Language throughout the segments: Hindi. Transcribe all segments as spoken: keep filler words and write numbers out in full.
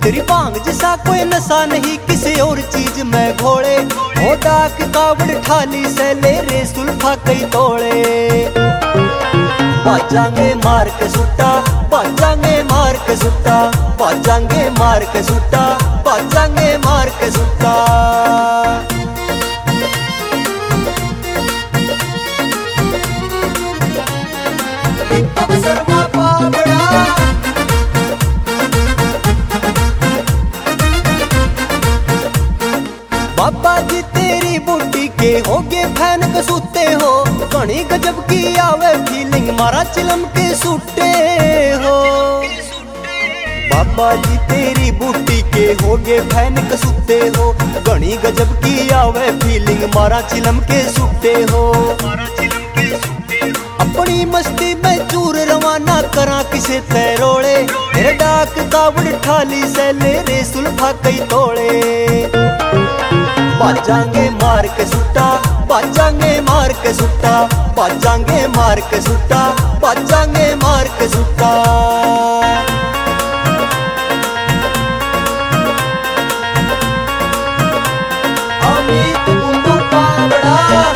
तेरी भांग जैसा कोई नशा नहीं किसी और चीज में घोड़े। हो डाक कावड़ ठाली से ले रे सुल्फा कई तोड़े। बाजांगे मार के सुट्टा, बाजांगे मार के सुट्टा, बाजांगे मार के सुट्टा, बाजांगे मार के सुट्टा। बाबा जी तेरी बूटी के होगे फैन कसूते हो। घनी गजब की आवे फीलिंग मारा चिलम के सूटे हो। बाबा जी तेरी बूटी के होगे फैन कसूते हो। घनी गजब की आवे फीलिंग मारा चिलम के सूटे हो। अपनी मस्ती में चूर रवाना करा किसे तैरोड़े। तेरे डाक कावड़ ठाली से ले रे सुल्फा कई तोड़े। बाजांगे मार के सुट्टा, बाजांगे मार के सुट्टा, बाजांगे मार के सुट्टा, बाजांगे मार के सुट्टा। अमित बुंदू पावड़ा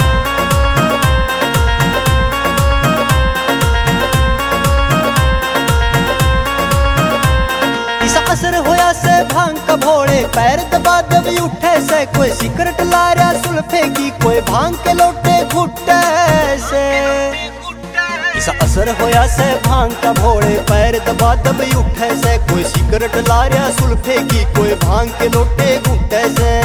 असर होया से भांग का भोड़े। पैर दबा दबी उठे से कोई सिगरेट लारा सुल्फे की, कोई भांग के लोटे घुट्टे से। इस असर होया से भांग का भोड़े। पैर दबा दबी उठे से कोई सिगरेट लारा सुल्फे की, कोई भांग के लोटे घुट्टे से।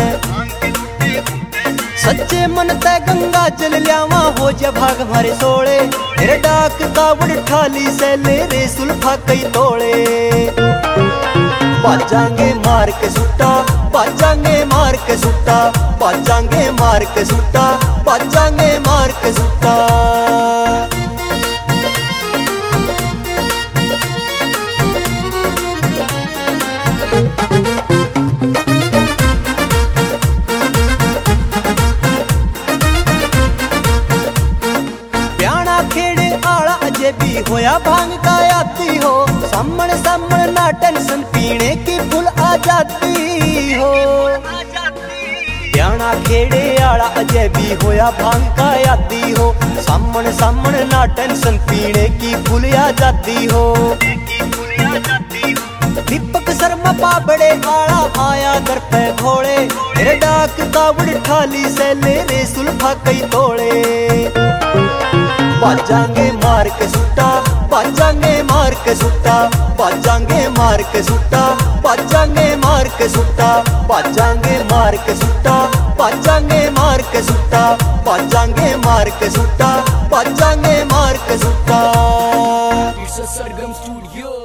सच्चे मन ते गंगा जल लियावा हो जा भाग भरे सोड़े। तेरे डाक कावड़ ठाली से ले रे सुल्फा कई तोड़े। बाजांगे मार के सुट्टा, बाजांगे मार के सुट्टा, बाजांगे मार के सुट्टा, बाजांगे मार के सुट्टा। प्याणा खेड़े आला अजे भी होया भांग का आती हो। सामण सामण ना टेंशन पीने की फुल आ जाती हो। प्याणा खेड़े आला अजय भी होया भांग का आदी हो। सामण सामण ना टेंशन पीने की फुल आ जाती हो। दीपक शर्मा पाबड़े आला आया घर पे घोड़े। तेरे डाक कावड़ ठाली से ले रे सुल्फा कई तोड़े। बाजांगे मार के सुट्टा, बाजांगे मार के सुट्टा, बाजांगे मार के सुट्टा, बाजांगे मार के सुट्टा, बाजांगे मार के सुट्टा, बाजांगे मार के सुट्टा, बाजांगे मार के सुट्टा, बाजांगे मार के सुट्टा।